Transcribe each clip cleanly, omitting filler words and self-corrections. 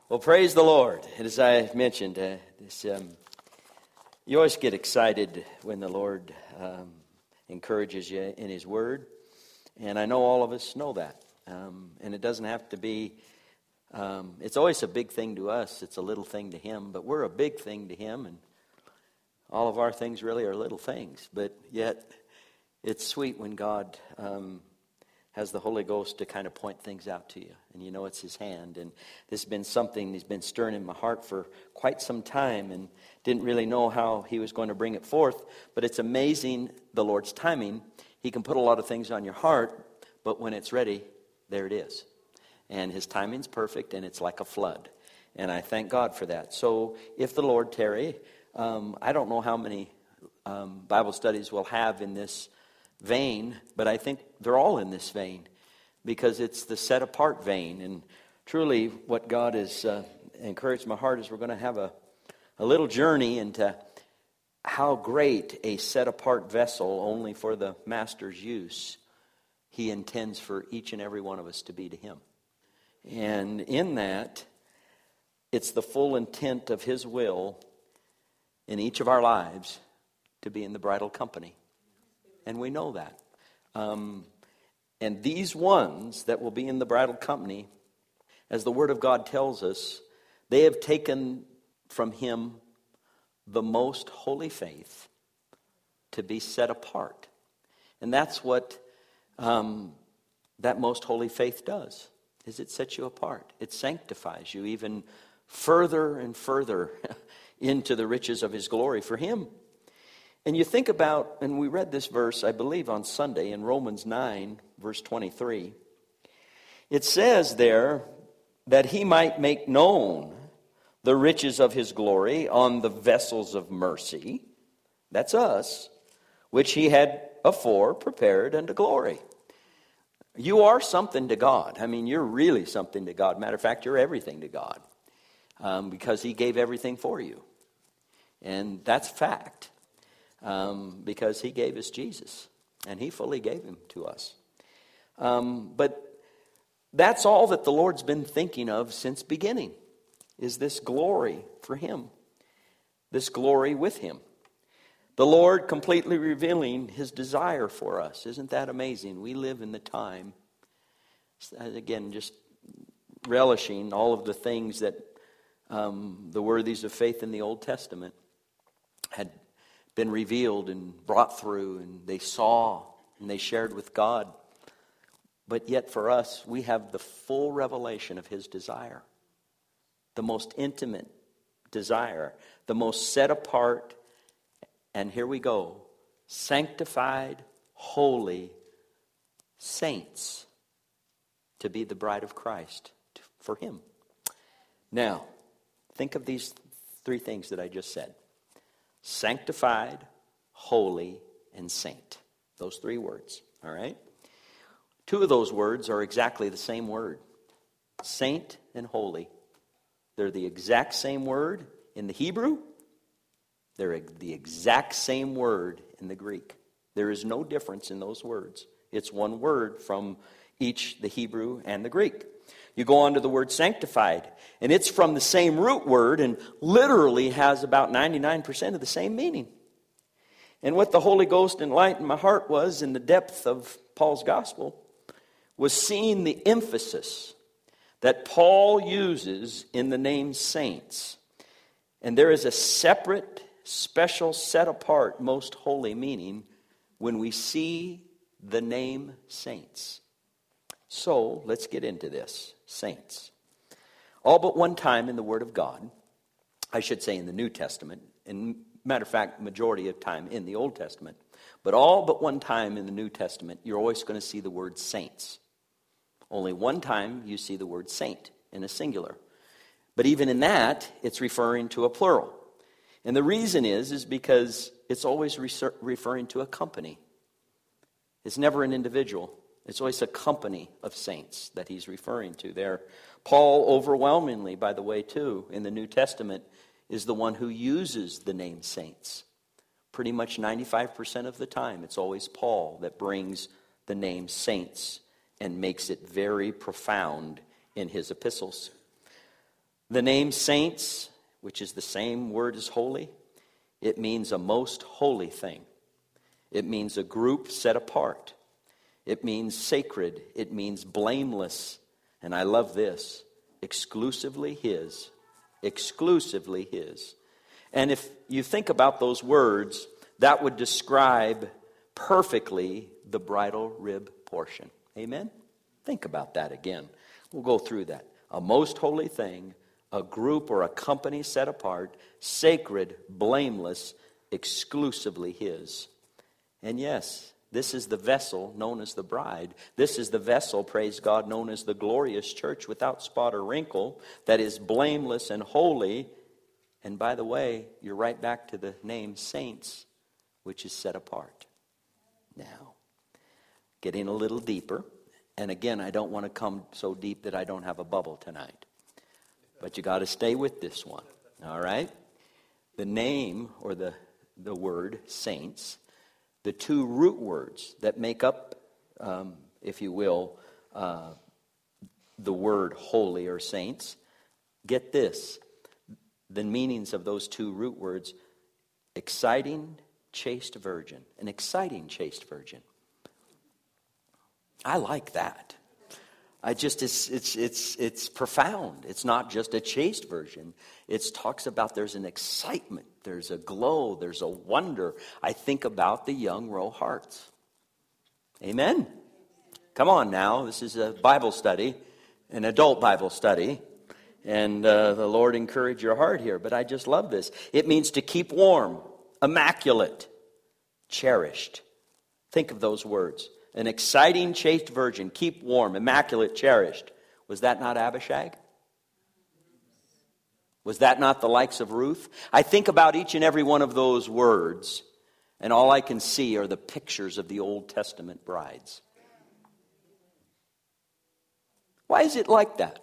Well, praise the Lord. And as I mentioned, you always get excited when the Lord encourages you in His Word. And I know all of us know that. And it doesn't have to be, it's always a big thing to us. It's a little thing to Him. But we're a big thing to Him. And all of our things really are little things. But yet, it's sweet when God has the Holy Ghost to kind of point things out to you. And you know it's His hand. And this has been something He's been stirring in my heart for quite some time. And didn't really know how He was going to bring it forth. But it's amazing, the Lord's timing. He can put a lot of things on your heart. But when it's ready, there it is. And His timing's perfect. And it's like a flood. And I thank God for that. So if the Lord tarry, I don't know how many Bible studies we'll have in this vein, but I think they're all in this vein because it's the set apart vein. And truly what God has encouraged my heart is we're going to have a little journey into how great a set apart vessel only for the Master's use He intends for each and every one of us to be to Him. And in that, it's the full intent of His will in each of our lives to be in the bridal company. And we know that. And these ones that will be in the bridal company, as the Word of God tells us, they have taken from Him the most holy faith to be set apart. And that's what that most holy faith does, is it sets you apart. It sanctifies you even further and further into the riches of His glory for Him. And you think about, and we read this verse, I believe, on Sunday in Romans 9, verse 23. It says there that He might make known the riches of His glory on the vessels of mercy, that's us, which He had afore prepared unto glory. You are something to God. I mean, you're really something to God. Matter of fact, you're everything to God because He gave everything for you. And that's fact. Because He gave us Jesus, and He fully gave Him to us. But that's all that the Lord's been thinking of since beginning, is this glory for Him, this glory with Him. The Lord completely revealing His desire for us. Isn't that amazing? We live in the time, again, just relishing all of the things that the worthies of faith in the Old Testament had been revealed and brought through, and they saw and they shared with God. But yet for us, we have the full revelation of His desire. The most intimate desire. The most set apart, and here we go, sanctified, holy saints to be the bride of Christ for Him. Now, think of these three things that I just said. Sanctified, holy, and saint. Those three words, all right? Two of those words are exactly the same word. Saint and holy. They're the exact same word in the Hebrew. They're the exact same word in the Greek. There is no difference in those words. It's one word from each, the Hebrew and the Greek. You go on to the word sanctified, and it's from the same root word and literally has about 99% of the same meaning. And what the Holy Ghost enlightened my heart was, in the depth of Paul's gospel, was seeing the emphasis that Paul uses in the name saints. And there is a separate, special, set apart, most holy meaning when we see the name saints. So, let's get into this. Saints. All but one time in the Word of God, I should say in the New Testament, and matter of fact, majority of time in the Old Testament, but all but one time in the New Testament, you're always going to see the word saints. Only one time you see the word saint in a singular. But even in that, it's referring to a plural. And the reason is because it's always referring to a company. It's never an individual. It's always a company of saints that he's referring to there. Paul, overwhelmingly, by the way, too, in the New Testament, is the one who uses the name saints. Pretty much 95% of the time, it's always Paul that brings the name saints and makes it very profound in his epistles. The name saints, which is the same word as holy, it means a most holy thing. It means a group set apart. It means sacred. It means blameless. And I love this, exclusively His. Exclusively His. And if you think about those words, that would describe perfectly the bridal rib portion. Amen? Think about that again. We'll go through that. A most holy thing, a group or a company set apart, sacred, blameless, exclusively His. And yes, this is the vessel known as the bride. This is the vessel, praise God, known as the glorious church without spot or wrinkle, that is blameless and holy. And by the way, you're right back to the name saints, which is set apart. Now, getting a little deeper. And again, I don't want to come so deep that I don't have a bubble tonight. But you got to stay with this one. All right? The name or the word saints, the two root words that make up, if you will, the word holy or saints, get this. The meanings of those two root words, exciting, chaste virgin. An exciting chaste virgin. I like that. It's profound. It's not just a chaste virgin. It talks about there's an excitement, there's a glow, there's a wonder. I think about the young roe hearts. Amen? Come on now, this is a Bible study, an adult Bible study. And the Lord encourage your heart here. But I just love this. It means to keep warm, immaculate, cherished. Think of those words. An exciting, chaste virgin, keep warm, immaculate, cherished. Was that not Abishag? Was that not the likes of Ruth? I think about each and every one of those words, and all I can see are the pictures of the Old Testament brides. Why is it like that?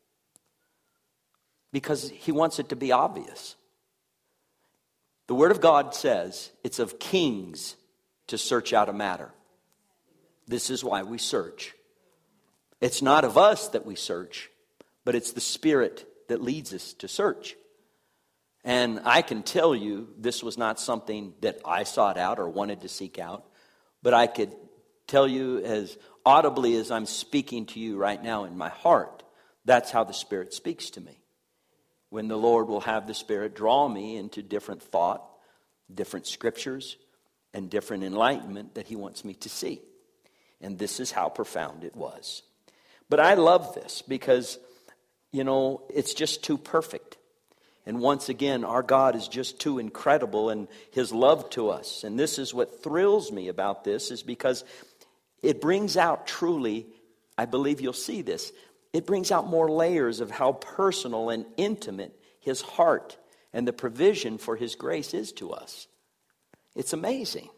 Because He wants it to be obvious. The Word of God says it's of kings to search out a matter. This is why we search. It's not of us that we search, but it's the Spirit that leads us to search. And I can tell you this was not something that I sought out or wanted to seek out, but I could tell you as audibly as I'm speaking to you right now in my heart, that's how the Spirit speaks to me. When the Lord will have the Spirit draw me into different thought, different scriptures, and different enlightenment that He wants me to see. And this is how profound it was. But I love this because, it's just too perfect. And once again, our God is just too incredible in His love to us. And this is what thrills me about this, is because it brings out truly, I believe you'll see this, it brings out more layers of how personal and intimate His heart and the provision for His grace is to us. It's amazing.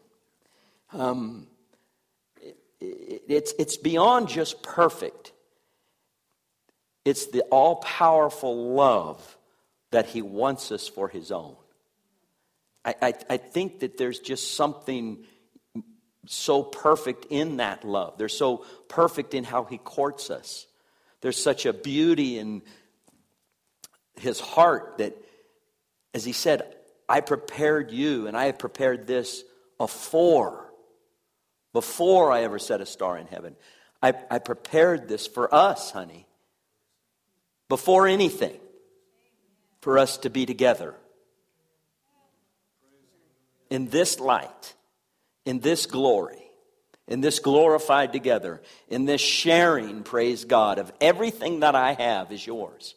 It's beyond just perfect. It's the all-powerful love that He wants us for His own. I think that there's just something so perfect in that love. They're so perfect in how He courts us. There's such a beauty in His heart that, as He said, I prepared you and I have prepared this before I ever set a star in heaven. I prepared this for us, honey. Before anything. For us to be together. In this light. In this glory. In this glorified together. In this sharing, praise God, of everything that I have is yours.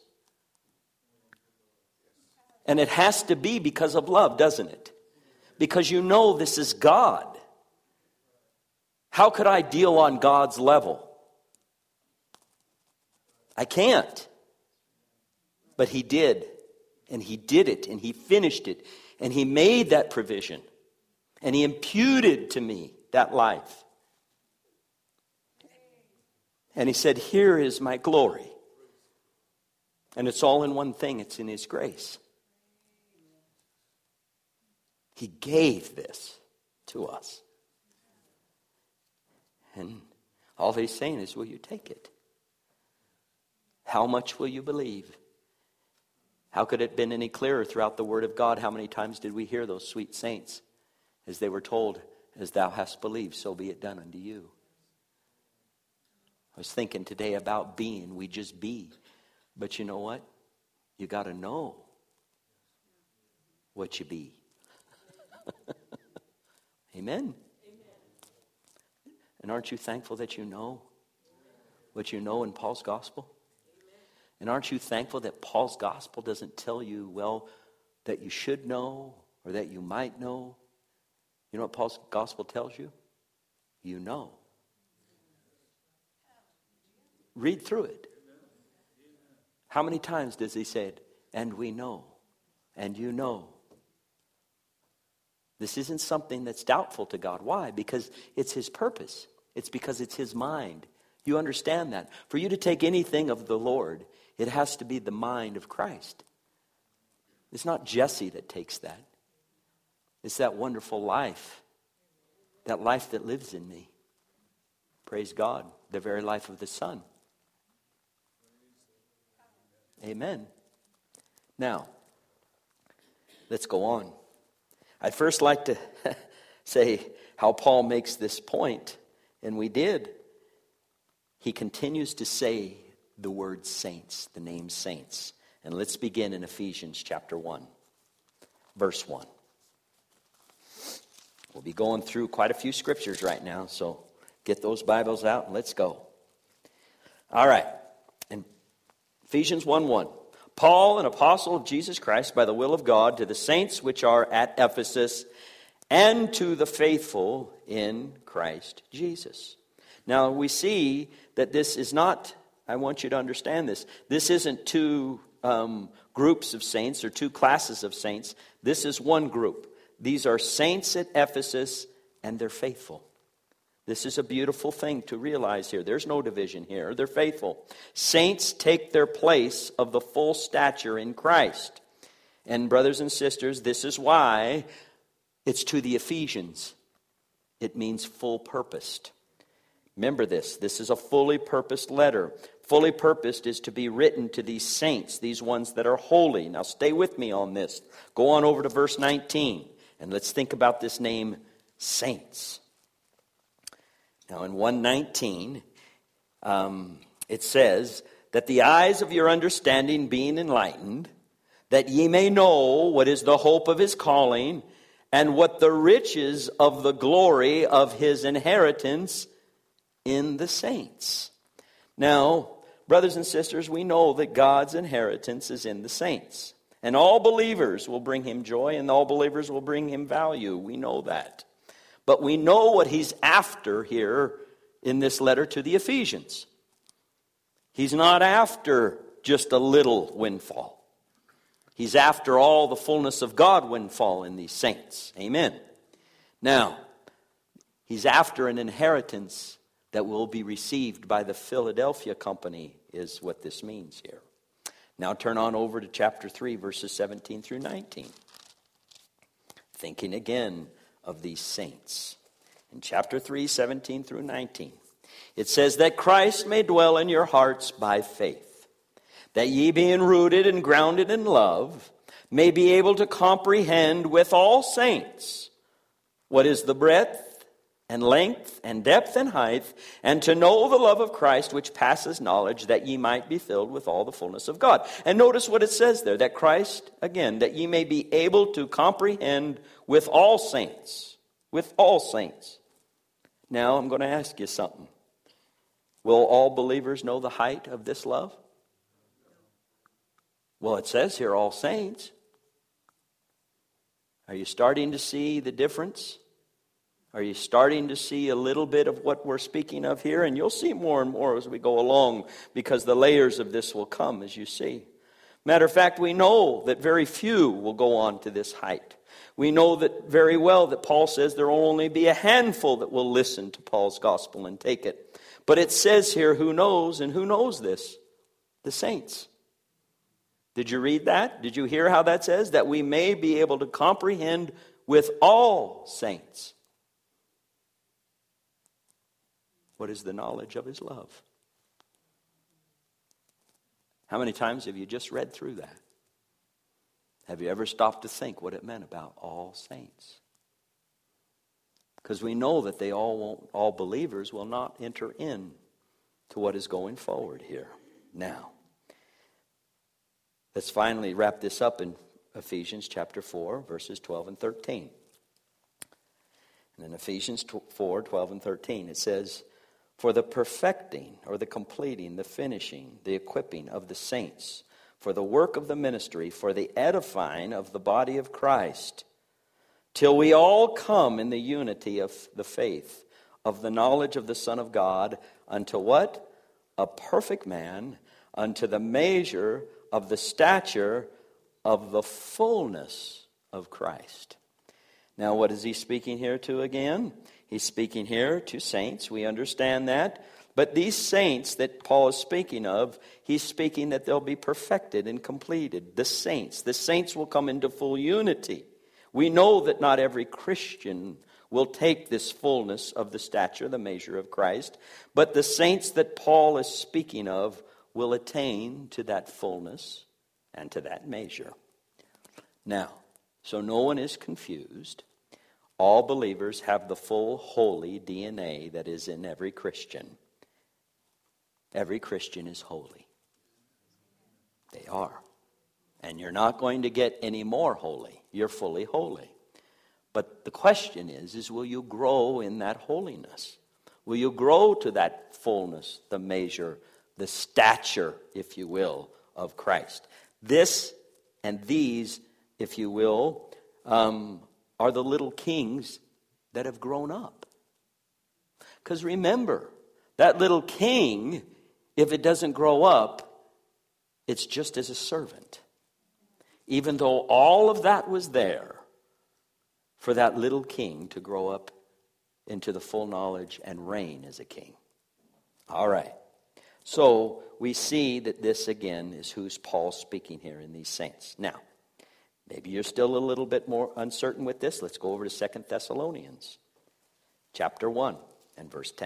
And it has to be because of love, doesn't it? Because this is God. How could I deal on God's level? I can't. But He did. And He did it. And He finished it. And He made that provision. And He imputed to me that life. And He said, here is my glory. And it's all in one thing. It's in His grace. He gave this to us. And all He's saying is, will you take it? How much will you believe? How could it have been any clearer throughout the Word of God? How many times did we hear those sweet saints as they were told, as thou hast believed, so be it done unto you? I was thinking today about being. We just be. But you know what? You got to know what you be. Amen? And aren't you thankful that you know what you know in Paul's gospel? And aren't you thankful that Paul's gospel doesn't tell you, well, that you should know or that you might know? You know what Paul's gospel tells you? You know. Read through it. How many times does he say it? And we know. And you know. This isn't something that's doubtful to God. Why? Because it's his purpose. It's because it's his mind. You understand that. For you to take anything of the Lord, it has to be the mind of Christ. It's not Jesse that takes that. It's that wonderful life. That life that lives in me. Praise God. The very life of the Son. Amen. Now, let's go on. I'd first like to say how Paul makes this point, and we did. He continues to say the word saints, the name saints. And let's begin in Ephesians chapter 1, verse 1. We'll be going through quite a few scriptures right now, so get those Bibles out and let's go. All right. In Ephesians 1:1. Paul, an apostle of Jesus Christ, by the will of God, to the saints which are at Ephesus, and to the faithful in Christ Jesus. Now, we see that this is not, I want you to understand this, this isn't two groups of saints or two classes of saints. This is one group. These are saints at Ephesus, and they're faithful. This is a beautiful thing to realize here. There's no division here. They're faithful. Saints take their place of the full stature in Christ. And brothers and sisters, this is why it's to the Ephesians. It means full purposed. Remember this. This is a fully purposed letter. Fully purposed is to be written to these saints, these ones that are holy. Now stay with me on this. Go on over to verse 19. And let's think about this name, saints. Now in 1:19, it says, that the eyes of your understanding being enlightened, that ye may know what is the hope of his calling, and what the riches of the glory of his inheritance in the saints. Now, brothers and sisters, we know that God's inheritance is in the saints. And all believers will bring him joy, and all believers will bring him value. We know that. But we know what he's after here in this letter to the Ephesians. He's not after just a little windfall. He's after all the fullness of God windfall in these saints. Amen. Now, he's after an inheritance that will be received by the Philadelphia company, is what this means here. Now turn on over to chapter 3, verses 17 through 19. Thinking again of these saints. In chapter 3, 17 through 19, it says that Christ may dwell in your hearts by faith, that ye being rooted and grounded in love, may be able to comprehend with all saints what is the breadth and length and depth and height, and to know the love of Christ which passes knowledge, that ye might be filled with all the fullness of God. And notice what it says there, that Christ, again, that ye may be able to comprehend with all saints. With all saints. Now, I'm going to ask you something. Will all believers know the height of this love? Well, it says here, all saints. Are you starting to see the difference? Are you starting to see a little bit of what we're speaking of here? And you'll see more and more as we go along, because the layers of this will come as you see. Matter of fact, we know that very few will go on to this height. We know that very well that Paul says there will only be a handful that will listen to Paul's gospel and take it. But it says here, who knows, and who knows this? The saints. Did you read that? Did you hear how that says? That we may be able to comprehend with all saints. What is the knowledge of his love? How many times have you just read through that? Have you ever stopped to think what it meant about all saints? Because we know that all believers will not enter in to what is going forward here. Now, let's finally wrap this up in Ephesians chapter 4, verses 12 and 13. And in Ephesians 4, 12 and 13, it says, "For the perfecting, or the completing, the finishing, the equipping of the saints, for the work of the ministry, for the edifying of the body of Christ, till we all come in the unity of the faith, of the knowledge of the Son of God, unto" what? "A perfect man, unto the measure of the stature of the fullness of Christ." Now, what is he speaking here to again? He's speaking here to saints. We understand that. But these saints that Paul is speaking of, he's speaking that they'll be perfected and completed. The saints will come into full unity. We know that not every Christian will take this fullness of the stature, the measure of Christ. But the saints that Paul is speaking of will attain to that fullness and to that measure. Now, so no one is confused. All believers have the full holy DNA that is in every Christian. Every Christian is holy. They are. And you're not going to get any more holy. You're fully holy. But the question is will you grow in that holiness? Will you grow to that fullness, the measure, the stature, if you will, of Christ? This and these, if you will, are the little kings that have grown up. Because remember, that little king, if it doesn't grow up, it's just as a servant. Even though all of that was there for that little king to grow up into the full knowledge and reign as a king. All right. So we see that this again is who's Paul speaking here in these saints. Now, maybe you're still a little bit more uncertain with this. Let's go over to 2 Thessalonians chapter 1 and verse 10.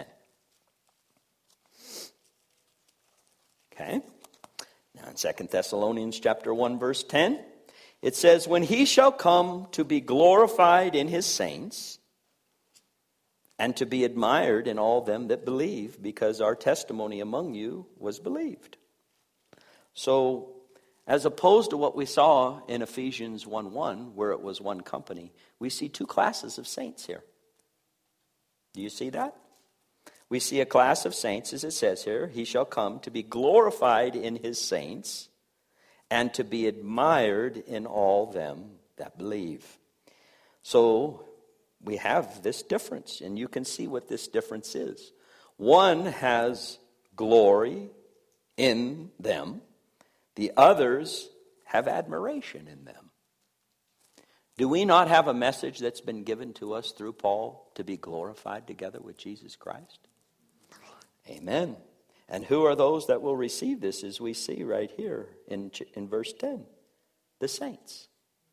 Okay. Now in 2 Thessalonians chapter 1 verse 10, it says, "When he shall come to be glorified in his saints, and to be admired in all them that believe, because our testimony among you was believed." So, as opposed to what we saw in Ephesians 1:1, where it was one company, we see two classes of saints here. Do you see that? We see a class of saints, as it says here, "He shall come to be glorified in his saints, and to be admired in all them that believe." So, we have this difference, and you can see what this difference is. One has glory in them. The others have admiration in them. Do we not have a message that's been given to us through Paul to be glorified together with Jesus Christ? Amen. And who are those that will receive this, as we see right here in verse 10? The saints.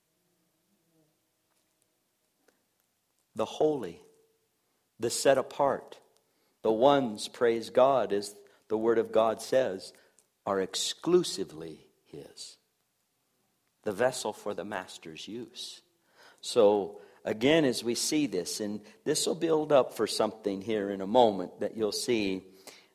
The holy, the set apart, the ones, praise God, as the Word of God says, are exclusively His. The vessel for the Master's use. So, again, as we see this, and this will build up for something here in a moment that you'll see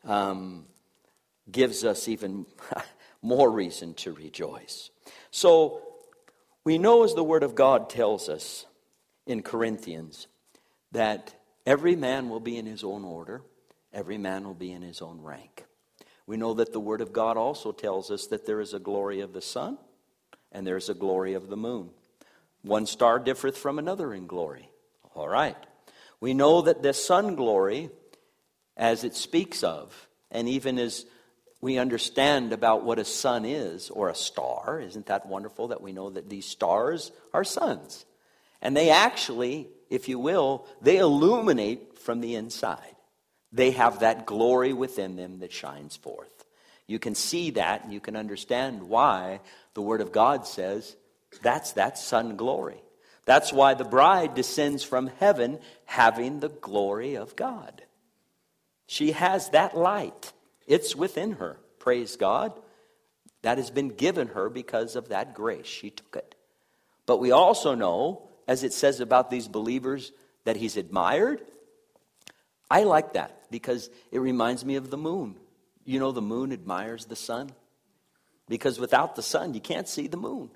gives us even more reason to rejoice. So, we know, as the Word of God tells us in Corinthians, that every man will be in his own order, every man will be in his own rank. We know that the Word of God also tells us that there is a glory of the sun and there is a glory of the moon. One star differeth from another in glory. All right. We know that the sun glory, as it speaks of, and even as we understand about what a sun is, or a star, isn't that wonderful that we know that these stars are suns? And they actually, if you will, they illuminate from the inside. They have that glory within them that shines forth. You can see that, and you can understand why the Word of God says that's that sun glory. That's why the bride descends from heaven having the glory of God. She has that light. It's within her. Praise God. That has been given her because of that grace. She took it. But we also know, as it says about these believers, that he's admired. I like that because it reminds me of the moon. You know, the moon admires the sun. Because without the sun, you can't see the moon.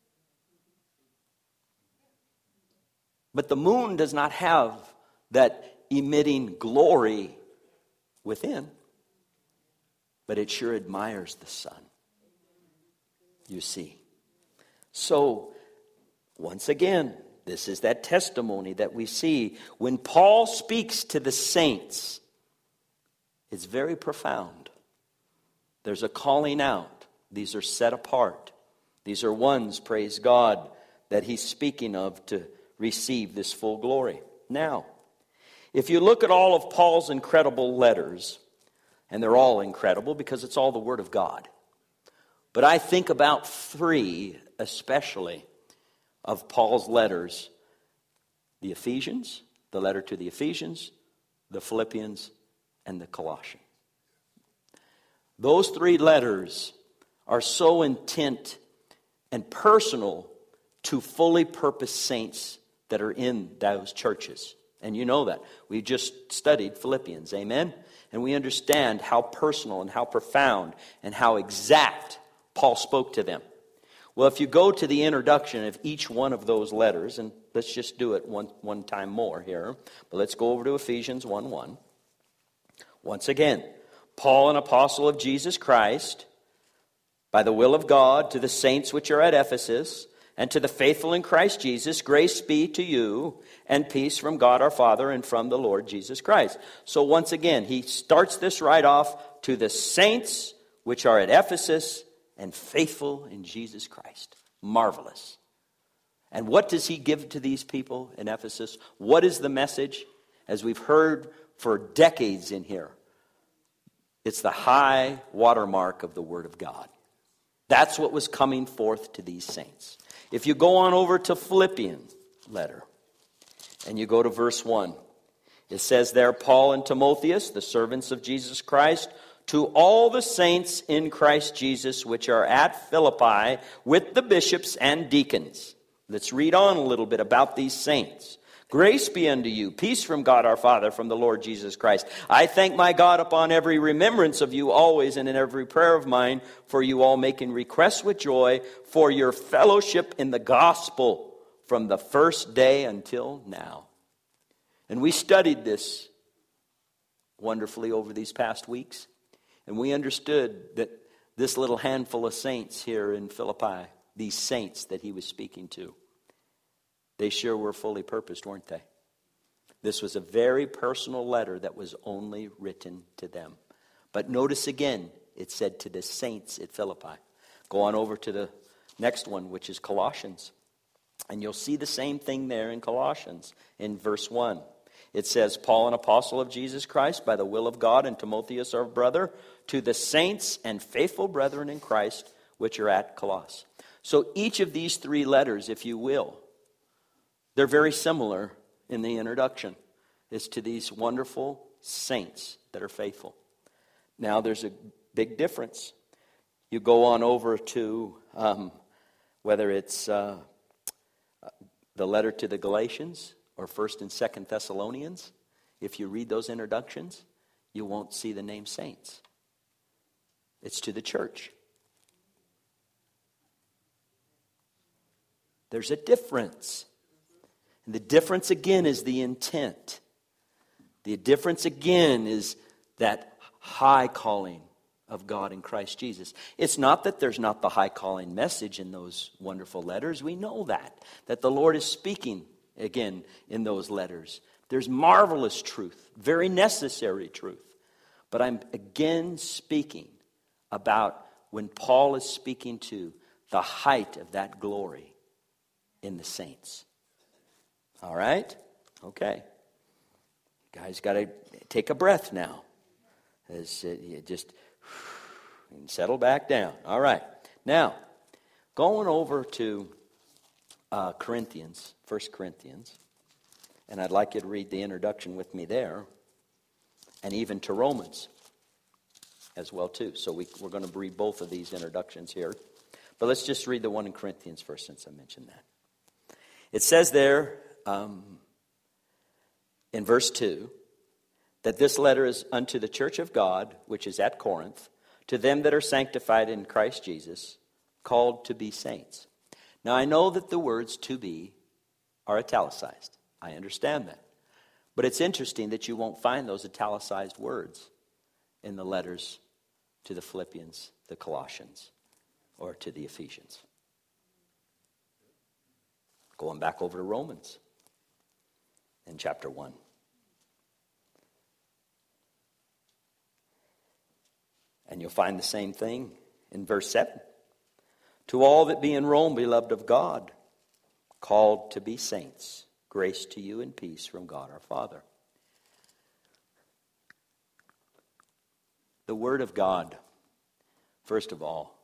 But the moon does not have that emitting glory within. But it sure admires the sun. You see. So, once again, this is that testimony that we see. When Paul speaks to the saints, it's very profound. There's a calling out. These are set apart. These are ones, praise God, that he's speaking of to receive this full glory. Now, if you look at all of Paul's incredible letters, and they're all incredible because it's all the Word of God. But I think about three, especially, of Paul's letters. The Ephesians, the letter to the Ephesians, the Philippians, and the Colossians. Those three letters are so intent and personal to fully purposed saints that are in those churches. And you know that. We just studied Philippians, amen? And we understand how personal and how profound and how exact Paul spoke to them. Well, if you go to the introduction of each one of those letters, and let's just do it one time more here, but let's go over to Ephesians 1:1. Once again, Paul, an apostle of Jesus Christ, by the will of God, to the saints which are at Ephesus, and to the faithful in Christ Jesus, grace be to you, and peace from God our Father and from the Lord Jesus Christ. So once again, he starts this right off, to the saints which are at Ephesus, and faithful in Jesus Christ. Marvelous. And what does he give to these people in Ephesus? What is the message? As we've heard for decades in here, it's the high watermark of the Word of God. That's what was coming forth to these saints. If you go on over to Philippians letter, and you go to verse 1, it says there, Paul and Timotheus, the servants of Jesus Christ, to all the saints in Christ Jesus which are at Philippi with the bishops and deacons. Let's read on a little bit about these saints. Grace be unto you, peace from God our Father, from the Lord Jesus Christ. I thank my God upon every remembrance of you always, and in every prayer of mine, for you all making requests with joy for your fellowship in the gospel from the first day until now. And we studied this wonderfully over these past weeks. And we understood that this little handful of saints here in Philippi, these saints that he was speaking to, they sure were fully purposed, weren't they? This was a very personal letter that was only written to them. But notice again, it said to the saints at Philippi. Go on over to the next one, which is Colossians. And you'll see the same thing there in Colossians in verse 1. It says, Paul, an apostle of Jesus Christ, by the will of God, and Timotheus, our brother, to the saints and faithful brethren in Christ, which are at Colossus. So each of these three letters, if you will, they're very similar in the introduction. It's to these wonderful saints that are faithful. Now there's a big difference. You go on over to whether it's the letter to the Galatians or 1st and 2nd Thessalonians. If you read those introductions, you won't see the name saints. It's to the church. There's a difference. And the difference again is the intent. The difference again is that high calling of God in Christ Jesus. It's not that there's not the high calling message in those wonderful letters. We know that the Lord is speaking again in those letters. There's marvelous truth, very necessary truth. But I'm again speaking about when Paul is speaking to the height of that glory in the saints. All right? Okay. You guys got to take a breath now. As you just settle back down. All right. Now, going over to Corinthians, 1 Corinthians, and I'd like you to read the introduction with me there, and even to Romans as well too. So we're going to read both of these introductions here. But let's just read the one in Corinthians first, since I mentioned that. It says there in verse 2 that this letter is unto the church of God, which is at Corinth, to them that are sanctified in Christ Jesus, called to be saints. Now I know that the words to be are italicized. I understand that. But it's interesting that you won't find those italicized words in the letters to the Philippians, the Colossians, or to the Ephesians. Going back over to Romans in chapter 1. And you'll find the same thing in verse 7. To all that be in Rome, beloved of God, called to be saints, grace to you and peace from God our Father. The Word of God, first of all,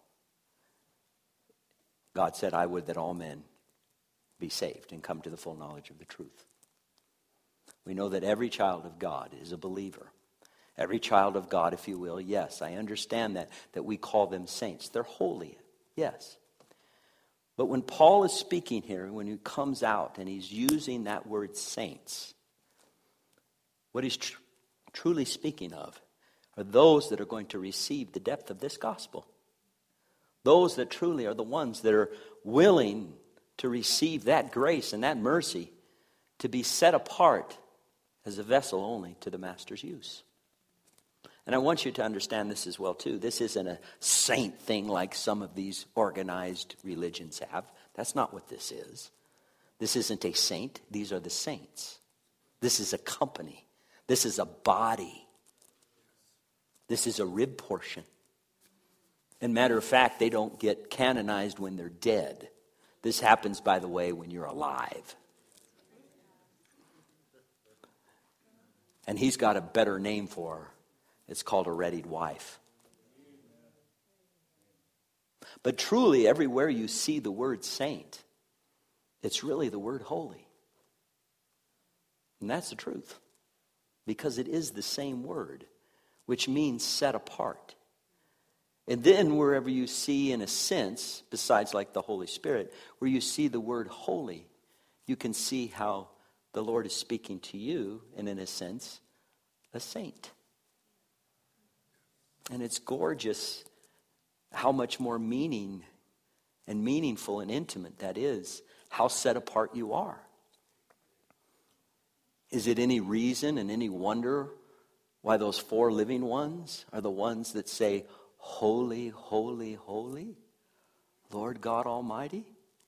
God said, I would that all men be saved and come to the full knowledge of the truth. We know that every child of God is a believer. Every child of God, if you will, yes, I understand that we call them saints. They're holy, yes. But when Paul is speaking here, when he comes out and he's using that word saints, what he's truly speaking of are those that are going to receive the depth of this gospel. Those that truly are the ones that are willing to receive that grace and that mercy to be set apart as a vessel only to the master's use. And I want you to understand this as well, too. This isn't a saint thing like some of these organized religions have. That's not what this is. This isn't a saint. These are the saints. This is a company. This is a body. This is a rib portion. And matter of fact, they don't get canonized when they're dead. This happens, by the way, when you're alive. And he's got a better name for her. It's called a readied wife. But truly, everywhere you see the word saint, it's really the word holy. And that's the truth. Because it is the same word, which means set apart. And then wherever you see, in a sense, besides like the Holy Spirit, where you see the word holy, you can see how the Lord is speaking to you, and in a sense, a saint. And it's gorgeous how much more meaning and meaningful and intimate that is, how set apart you are. Is it any reason and any wonder why those four living ones are the ones that say, holy, holy, holy, Lord God Almighty?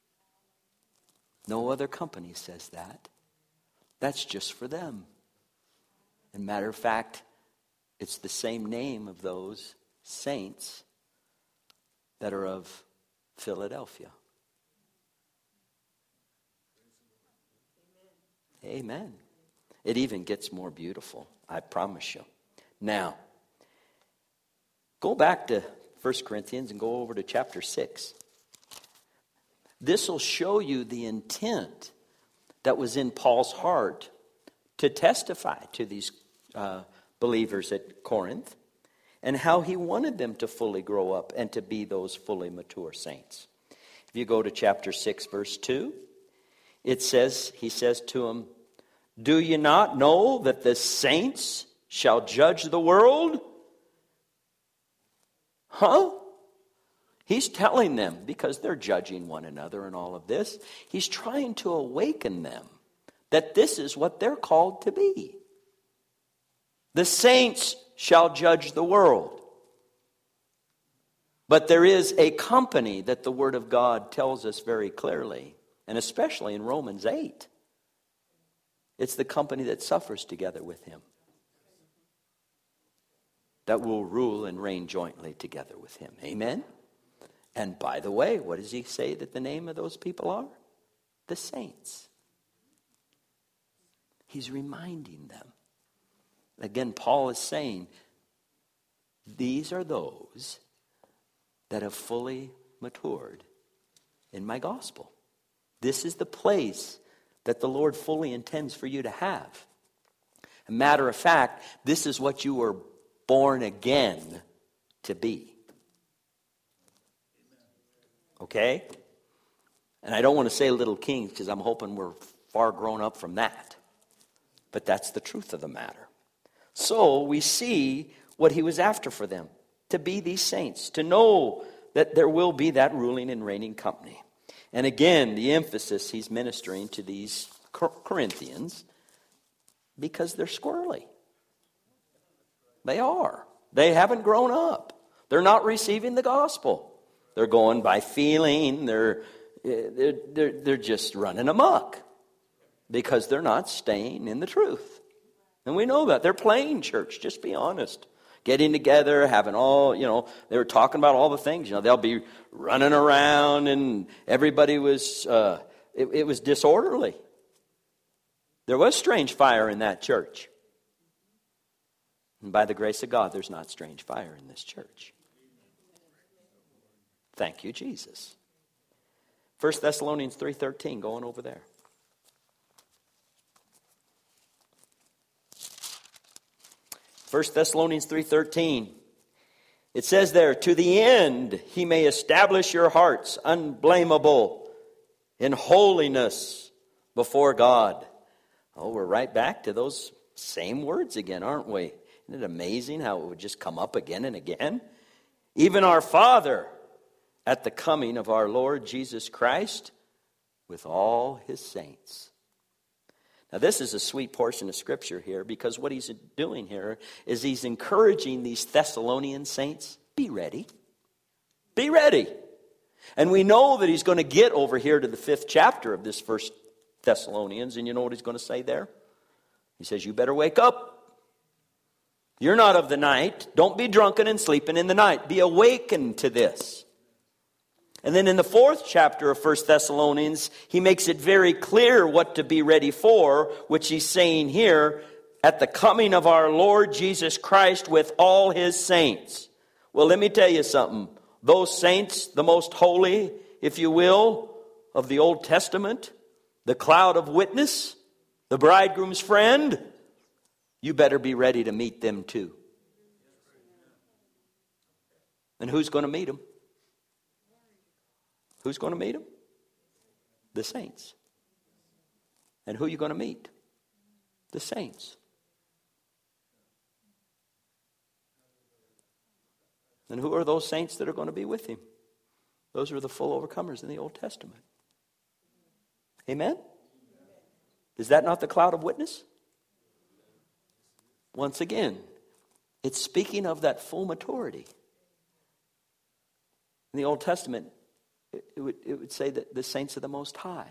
No other company says that. That's just for them. And matter of fact, it's the same name of those saints that are of Philadelphia. Amen. It even gets more beautiful, I promise you. Now, go back to 1 Corinthians and go over to chapter 6. This will show you the intent that was in Paul's heart to testify to these believers at Corinth, and how he wanted them to fully grow up and to be those fully mature saints. If you go to chapter 6, verse 2, it says, he says to them, do you not know that the saints shall judge the world? Huh? He's telling them, because they're judging one another and all of this, he's trying to awaken them that this is what they're called to be. The saints shall judge the world. But there is a company that the Word of God tells us very clearly, and especially in Romans 8. It's the company that suffers together with him, that will rule and reign jointly together with him. Amen? And by the way, what does he say that the name of those people are? The saints. He's reminding them. Again, Paul is saying, these are those that have fully matured in my gospel. This is the place that the Lord fully intends for you to have. A matter of fact, this is what you were born again to be. Okay? And I don't want to say little kings because I'm hoping we're far grown up from that. But that's the truth of the matter. So we see what he was after for them, to be these saints, to know that there will be that ruling and reigning company. And again, the emphasis he's ministering to these Corinthians because they're squirrely. They are. They haven't grown up. They're not receiving the gospel. They're going by feeling. They're just running amok because they're not staying in the truth. And we know that. They're playing church, just be honest. Getting together, having all, they were talking about all the things. They'll be running around and everybody was, it was disorderly. There was strange fire in that church. And by the grace of God, there's not strange fire in this church. Thank you, Jesus. 1 Thessalonians 3:13, going over there. 1 Thessalonians 3:13. It says there, to the end he may establish your hearts unblameable in holiness before God. Oh, we're right back to those same words again, aren't we? Isn't it amazing how it would just come up again and again? Even our Father at the coming of our Lord Jesus Christ with all his saints. Now, this is a sweet portion of Scripture here because what he's doing here is he's encouraging these Thessalonian saints, be ready. Be ready. And we know that he's going to get over here to the 5th chapter of this 1 Thessalonians, and you know what he's going to say there? He says, you better wake up. You're not of the night. Don't be drunken and sleeping in the night. Be awakened to this. And then in the 4th chapter of 1 Thessalonians, he makes it very clear what to be ready for, which he's saying here, at the coming of our Lord Jesus Christ with all his saints. Well, let me tell you something. Those saints, the most holy, if you will, of the Old Testament, the cloud of witness, the bridegroom's friend, you better be ready to meet them too. And who's going to meet them? Who's going to meet them? The saints. And who are you going to meet? The saints. And who are those saints that are going to be with him? Those are the full overcomers in the Old Testament. Amen? Is that not the cloud of witness? Once again, it's speaking of that full maturity. In the Old Testament, it would say that the saints of the Most High.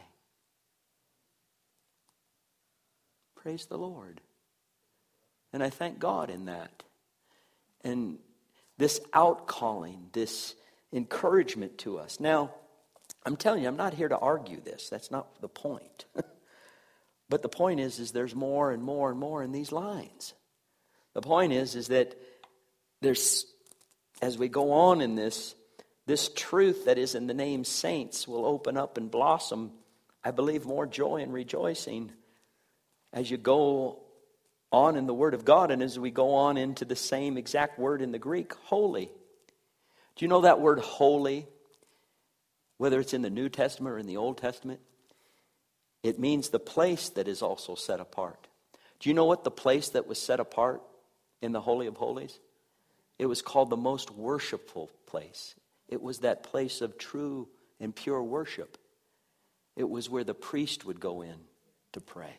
Praise the Lord. And I thank God in that. And this outcalling, this encouragement to us. Now, I'm telling you, I'm not here to argue this. That's not the point. But the point is there's more and more and more in these lines. The point is that there's, as we go on in this truth that is in the name saints will open up and blossom, I believe, more joy and rejoicing as you go on in the Word of God and as we go on into the same exact word in the Greek, holy. Do you know that word holy, whether it's in the New Testament or in the Old Testament? It means the place that is also set apart. Do you know what the place that was set apart in the Holy of Holies? It was called the most worshipful place. It was that place of true and pure worship. It was where the priest would go in to pray.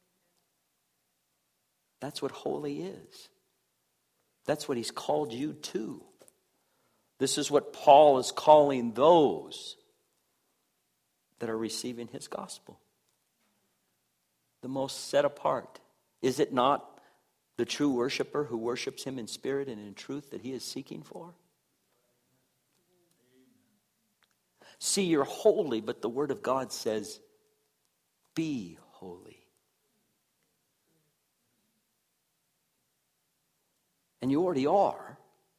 That's what holy is. That's what he's called you to. This is what Paul is calling those that are receiving his gospel. The most set apart. Is it not the true worshiper who worships him in spirit and in truth that he is seeking for? See, you're holy, but the Word of God says, be holy. And you already are.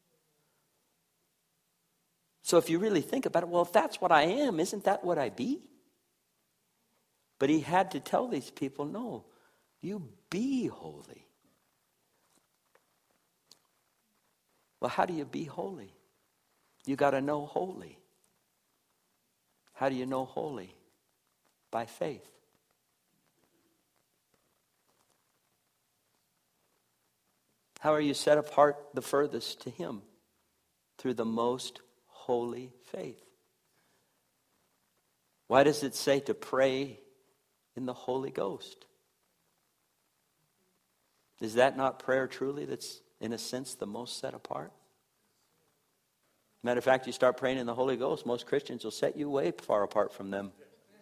So if you really think about it, well, if that's what I am, isn't that what I be? But he had to tell these people, no, you be holy. Well, how do you be holy? You got to know holy. How do you know holy? by faith. How are you set apart the furthest to Him? Through the most holy faith. Why does it say to pray in the Holy Ghost? Is that not prayer truly that's, in a sense, the most set apart? Matter of fact, you start praying in the Holy Ghost, most Christians will set you way far apart from them.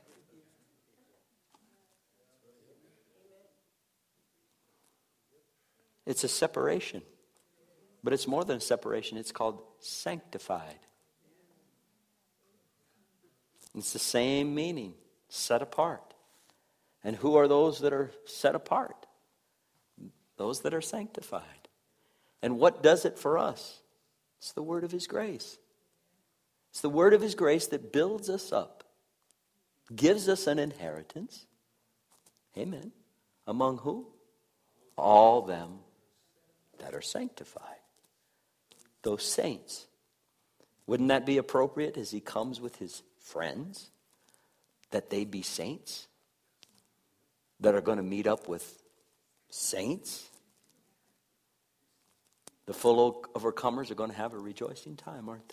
It's a separation. But it's more than a separation. It's called sanctified. It's the same meaning, set apart. And who are those that are set apart? Those that are sanctified. And what does it for us? It's the word of His grace. It's the word of His grace that builds us up, gives us an inheritance. Amen. Among who? All them that are sanctified. Those saints. Wouldn't that be appropriate as He comes with His friends? That they be saints? That are going to meet up with saints? The full overcomers are going to have a rejoicing time, aren't they?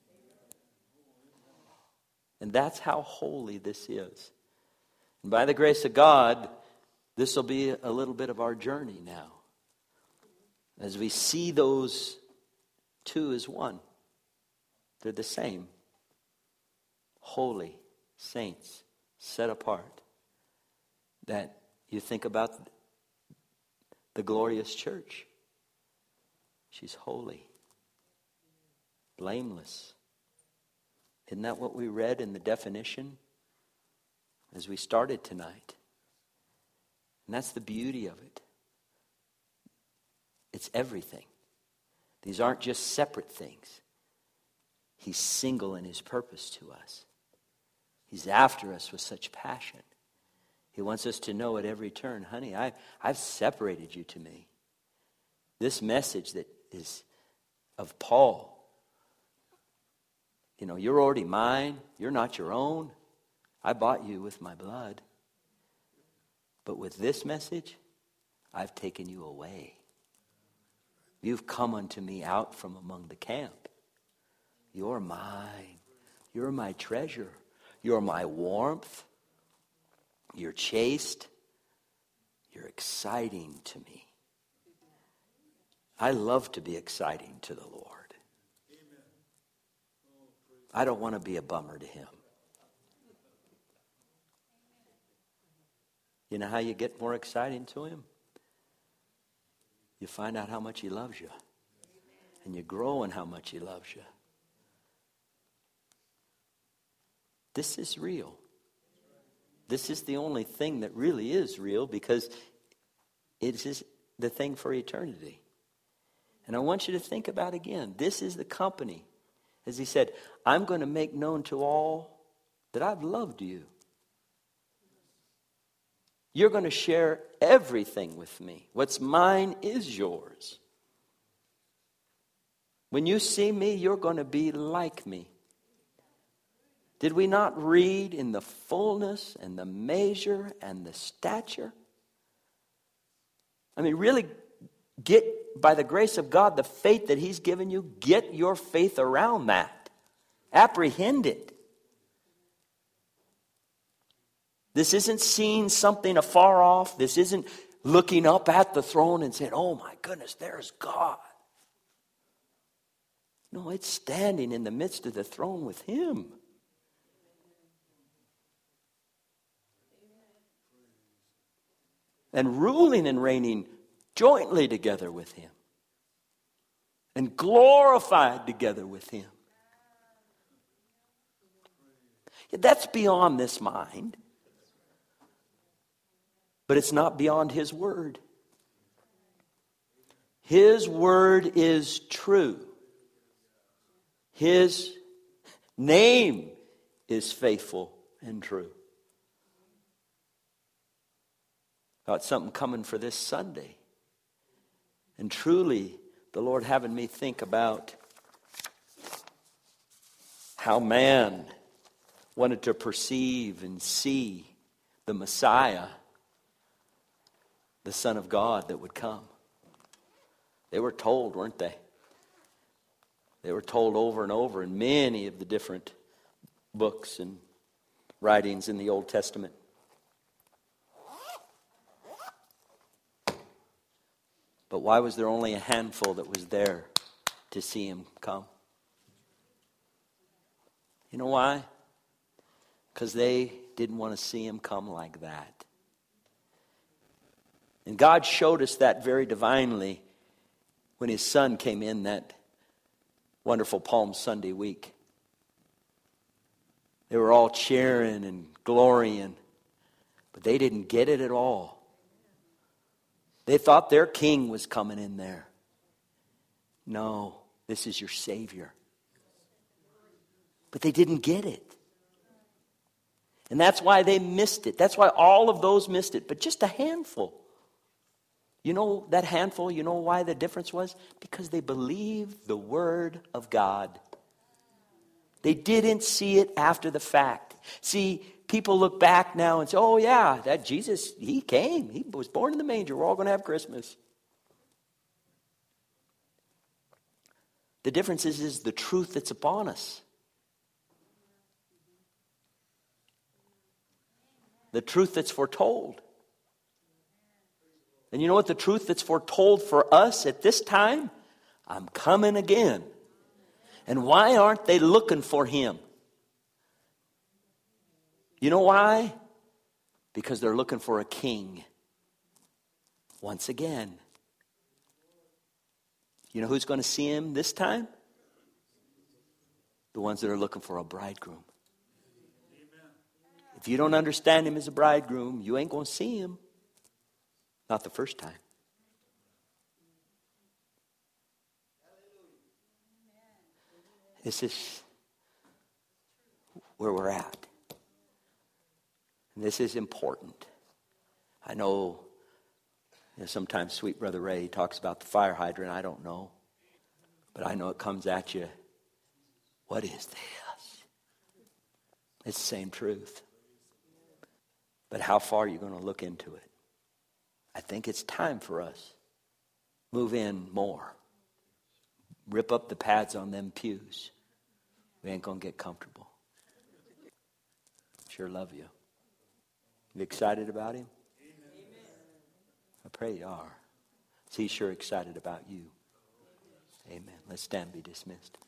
And that's how holy this is. And by the grace of God, this will be a little bit of our journey now. As we see those two as one. They're the same. Holy saints, set apart. That you think about the glorious church. She's holy, blameless. Isn't that what we read in the definition as we started tonight? And that's the beauty of it. It's everything. These aren't just separate things. He's single in His purpose to us. He's after us with such passion. He wants us to know at every turn, honey, I've separated you to me. This message that is of Paul, you're already mine. You're not your own. I bought you with my blood. But with this message, I've taken you away. You've come unto me out from among the camp. You're mine. You're my treasure. You're my warmth. You're chaste. You're exciting to me. I love to be exciting to the Lord. I don't want to be a bummer to Him. You know how you get more exciting to Him? You find out how much He loves you. And you grow in how much He loves you. This is real. This is the only thing that really is real because it is the thing for eternity. And I want you to think about again, this is the company. As He said, I'm going to make known to all that I've loved you. You're going to share everything with me. What's mine is yours. When you see me, you're going to be like me. Did we not read in the fullness and the measure and the stature? I mean, really get, by the grace of God, the faith that He's given you, get your faith around that. Apprehend it. This isn't seeing something afar off. This isn't looking up at the throne and saying, oh my goodness, there's God. No, it's standing in the midst of the throne with Him. And ruling and reigning jointly together with Him. And glorified together with Him. That's beyond this mind. But it's not beyond His word. His word is true. His name is faithful and true. Got something coming for this Sunday. And truly, the Lord having me think about how man wanted to perceive and see the Messiah, the Son of God that would come. They were told, weren't they? They were told over and over in many of the different books and writings in the Old Testament. But why was there only a handful that was there to see him come? You know why? Because they didn't want to see him come like that. And God showed us that very divinely when his Son came in that wonderful Palm Sunday week. They were all cheering and glorying, but they didn't get it at all. They thought their king was coming in there. No, this is your Savior. But they didn't get it. And that's why they missed it. That's why all of those missed it. But just a handful. You know that handful, you know why the difference was? Because they believed the Word of God. They didn't see it after the fact. See, people look back now and say, oh yeah, that Jesus, he came. He was born in the manger. We're all going to have Christmas. The difference is the truth that's upon us. The truth that's foretold. And you know what the truth that's foretold for us at this time? I'm coming again. And why aren't they looking for him? You know why? Because they're looking for a king. Once again. You know who's going to see him this time? The ones that are looking for a bridegroom. If you don't understand him as a bridegroom, you ain't going to see him. Not the first time. This is where we're at. And this is important. I know, sometimes sweet Brother Ray talks about the fire hydrant. I don't know. But I know it comes at you. What is this? It's the same truth. But how far are you going to look into it? I think it's time for us. Move in more. Rip up the pads on them pews. We ain't going to get comfortable. Sure love you. You excited about him? Amen. I pray you are. He's sure excited about you. Amen. Let's stand and be dismissed.